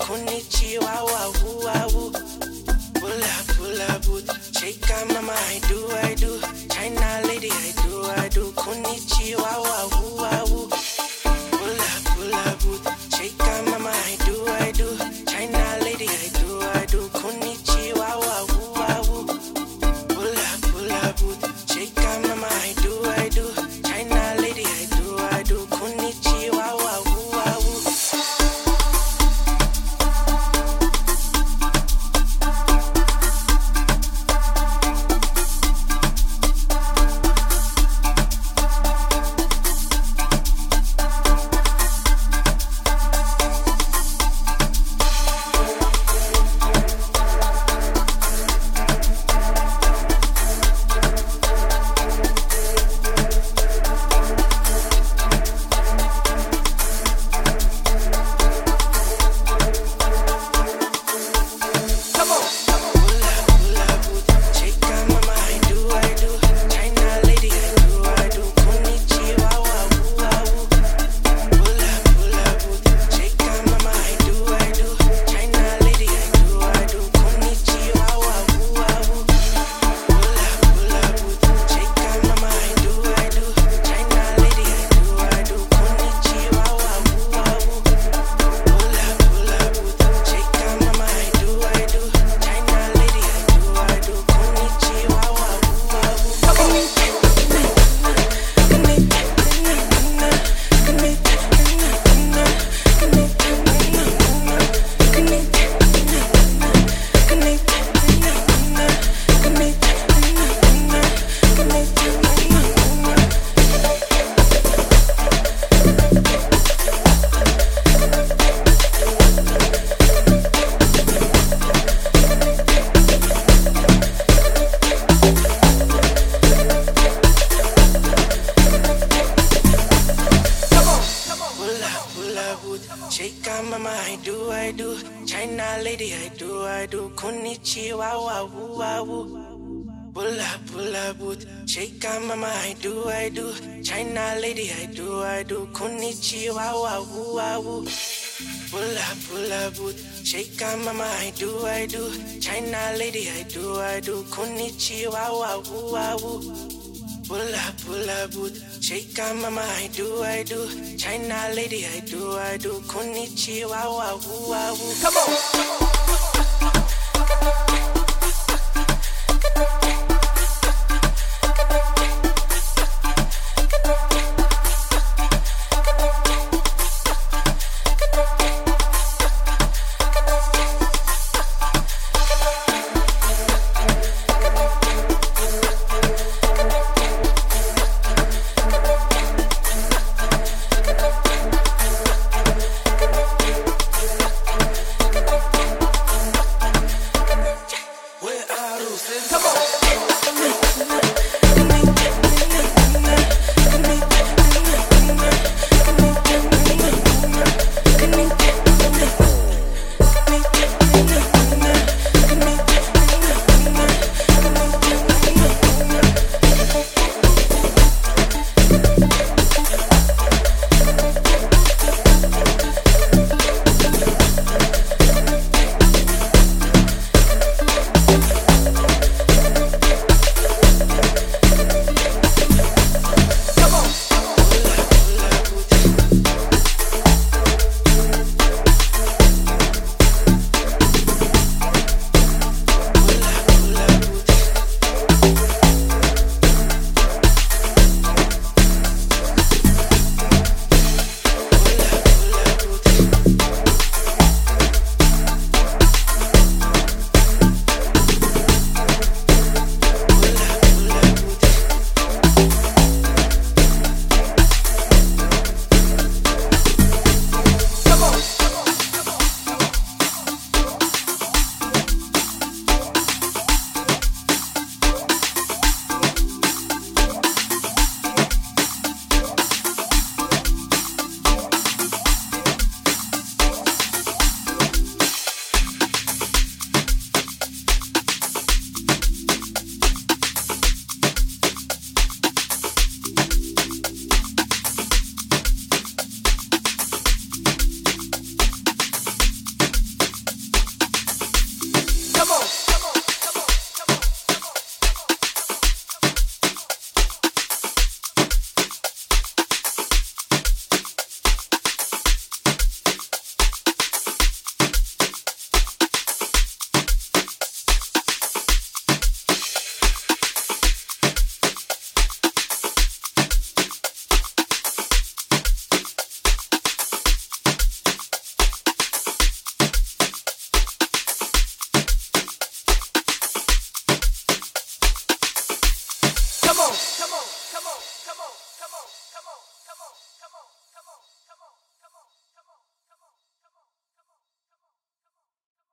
konnichiwa, wa woo, wa woo. Pull up, Chika mama, I do. China lady, I do. Konnichiwa, wa woo, wa woo. Pull up, Chika mama, I do. China lady, I do. Konnichiwa, wa woo, wa woo. Pull up, Chika mama, I do. China lady, I do. Konnichiwa, wa woo, wa woo. Chika mama, I do. China lady, I do. Konnichiwa, wa woo, wa woo. Pull up, Chika mama, I do. China lady, I do. Konnichiwa, wa woo, wa woo. Pull up, Chika mama, I do. China lady, I do. Konnichiwa, wa woo, wa woo. Pull up, Chika mama, I do. China lady, I do. Konnichiwa, wa woo, wa woo. Come on.